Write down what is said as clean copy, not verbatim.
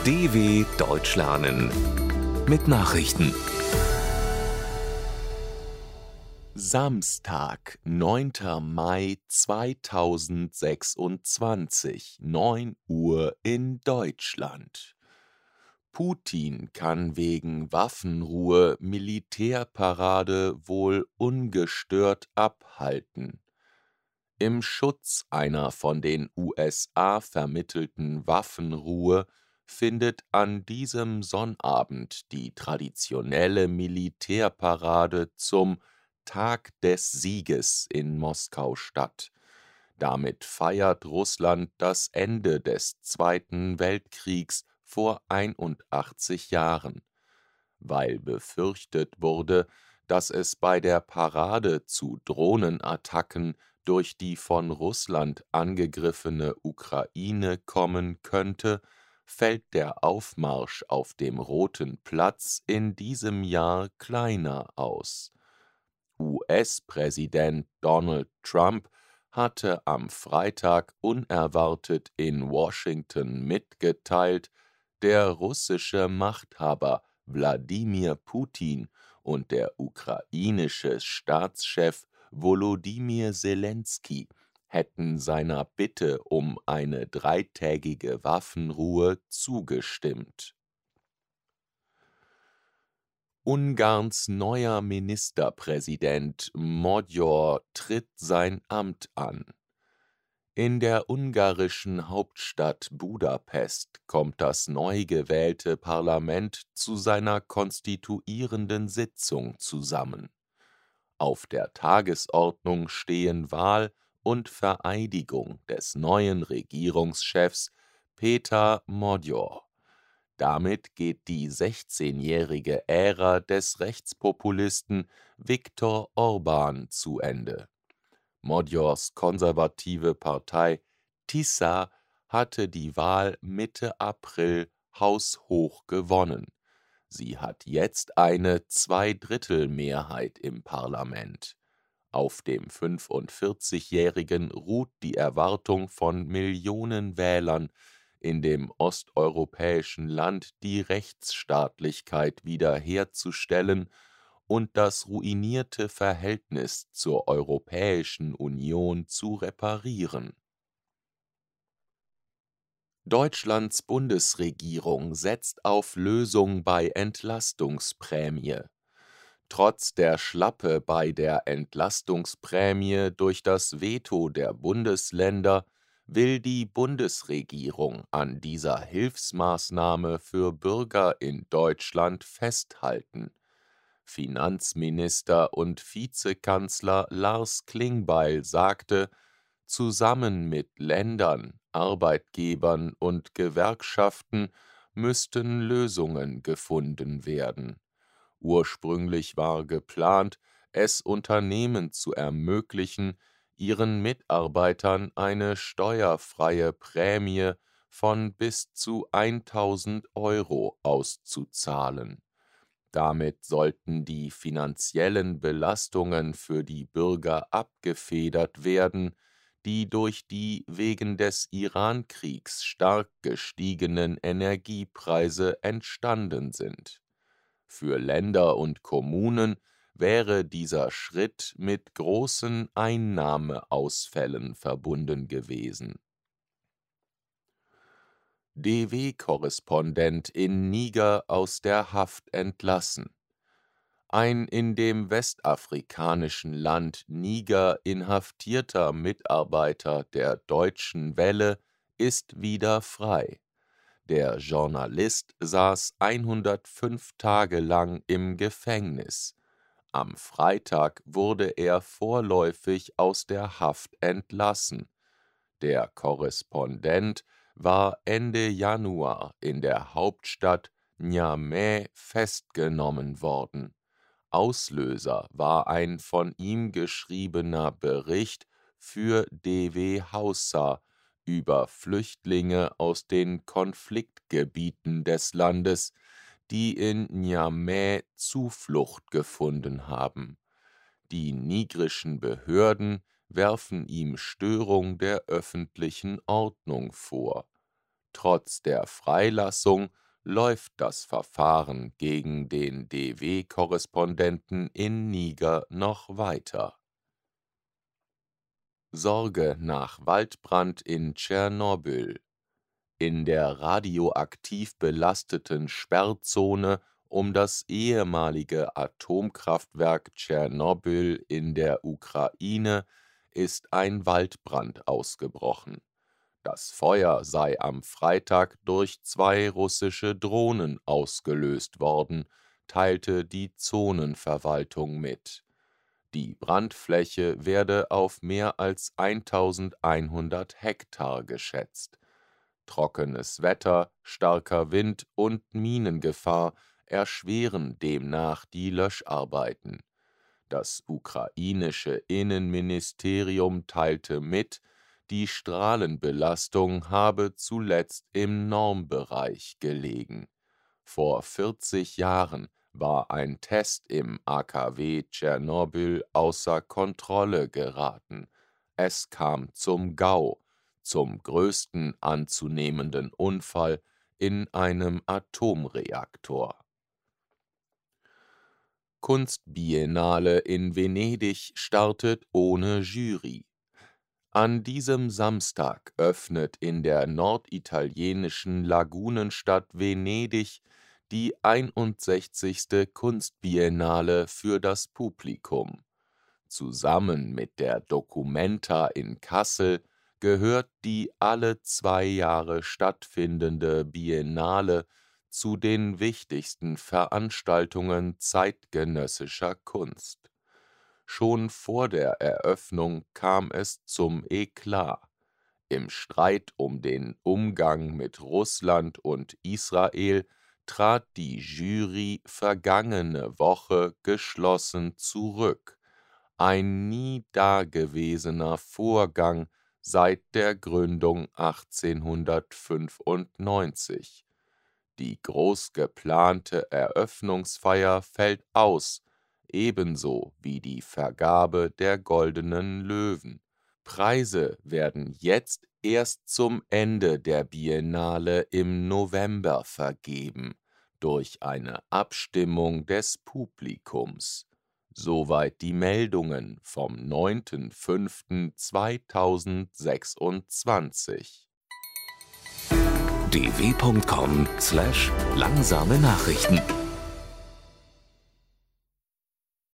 DW Deutsch lernen mit Nachrichten. Samstag, 9. Mai 2026, 9 Uhr in Deutschland. Putin kann wegen Waffenruhe Militärparade wohl ungestört abhalten. Im Schutz einer von den USA vermittelten Waffenruhe findet an diesem Sonnabend die traditionelle Militärparade zum Tag des Sieges in Moskau statt. Damit feiert Russland das Ende des Zweiten Weltkriegs vor 81 Jahren. Weil befürchtet wurde, dass es bei der Parade zu Drohnenattacken durch die von Russland angegriffene Ukraine kommen könnte, fällt der Aufmarsch auf dem Roten Platz in diesem Jahr kleiner aus. US-Präsident Donald Trump hatte am Freitag unerwartet in Washington mitgeteilt, der russische Machthaber Wladimir Putin und der ukrainische Staatschef Wolodymyr Selenskyj hätten seiner Bitte um eine dreitägige Waffenruhe zugestimmt. Ungarns neuer Ministerpräsident Magyar tritt sein Amt an. In der ungarischen Hauptstadt Budapest kommt das neu gewählte Parlament zu seiner konstituierenden Sitzung zusammen. Auf der Tagesordnung stehen Wahl und Vereidigung des neuen Regierungschefs Péter Magyar. Damit geht die 16-jährige Ära des Rechtspopulisten Viktor Orbán zu Ende. Magyars konservative Partei TISA hatte die Wahl Mitte April haushoch gewonnen. Sie hat jetzt eine Zweidrittelmehrheit im Parlament. Auf dem 45-Jährigen ruht die Erwartung von Millionen Wählern, in dem osteuropäischen Land die Rechtsstaatlichkeit wiederherzustellen und das ruinierte Verhältnis zur Europäischen Union zu reparieren. Deutschlands Bundesregierung setzt auf Lösung bei Entlastungsprämie. Trotz der Schlappe bei der Entlastungsprämie durch das Veto der Bundesländer will die Bundesregierung an dieser Hilfsmaßnahme für Bürger in Deutschland festhalten. Finanzminister und Vizekanzler Lars Klingbeil sagte, zusammen mit Ländern, Arbeitgebern und Gewerkschaften müssten Lösungen gefunden werden. Ursprünglich war geplant, es Unternehmen zu ermöglichen, ihren Mitarbeitern eine steuerfreie Prämie von bis zu 1.000 € auszuzahlen. Damit sollten die finanziellen Belastungen für die Bürger abgefedert werden, die durch die wegen des Irankriegs stark gestiegenen Energiepreise entstanden sind. Für Länder und Kommunen wäre dieser Schritt mit großen Einnahmeausfällen verbunden gewesen. DW-Korrespondent in Niger aus der Haft entlassen. Ein in dem westafrikanischen Land Niger inhaftierter Mitarbeiter der Deutschen Welle ist wieder frei. Der Journalist saß 105 Tage lang im Gefängnis. Am Freitag wurde er vorläufig aus der Haft entlassen. Der Korrespondent war Ende Januar in der Hauptstadt Niamey festgenommen worden. Auslöser war ein von ihm geschriebener Bericht für DW Hausa über Flüchtlinge aus den Konfliktgebieten des Landes, die in Niamey Zuflucht gefunden haben. Die nigerischen Behörden werfen ihm Störung der öffentlichen Ordnung vor. Trotz der Freilassung läuft das Verfahren gegen den DW-Korrespondenten in Niger noch weiter. Sorge nach Waldbrand in Tschernobyl. In der radioaktiv belasteten Sperrzone um das ehemalige Atomkraftwerk Tschernobyl in der Ukraine ist ein Waldbrand ausgebrochen. Das Feuer sei am Freitag durch 2 russische Drohnen ausgelöst worden, teilte die Zonenverwaltung mit. Die Brandfläche werde auf mehr als 1100 Hektar geschätzt. Trockenes Wetter, starker Wind und Minengefahr erschweren demnach die Löscharbeiten. Das ukrainische Innenministerium teilte mit, die Strahlenbelastung habe zuletzt im Normbereich gelegen. Vor 40 Jahren war ein Test im AKW Tschernobyl außer Kontrolle geraten. Es kam zum GAU, zum größten anzunehmenden Unfall in einem Atomreaktor. Kunstbiennale in Venedig startet ohne Jury. An diesem Samstag öffnet in der norditalienischen Lagunenstadt Venedig die 61. Kunstbiennale für das Publikum. Zusammen mit der Documenta in Kassel gehört die alle 2 Jahre stattfindende Biennale zu den wichtigsten Veranstaltungen zeitgenössischer Kunst. Schon vor der Eröffnung kam es zum Eklat. Im Streit um den Umgang mit Russland und Israel trat die Jury vergangene Woche geschlossen zurück. Ein nie dagewesener Vorgang seit der Gründung 1895. Die groß geplante Eröffnungsfeier fällt aus, ebenso wie die Vergabe der Goldenen Löwen. Preise werden jetzt erst zum Ende der Biennale im November vergeben, durch eine Abstimmung des Publikums. Soweit die Meldungen vom 9.05.2026. dw.com/langsame Nachrichten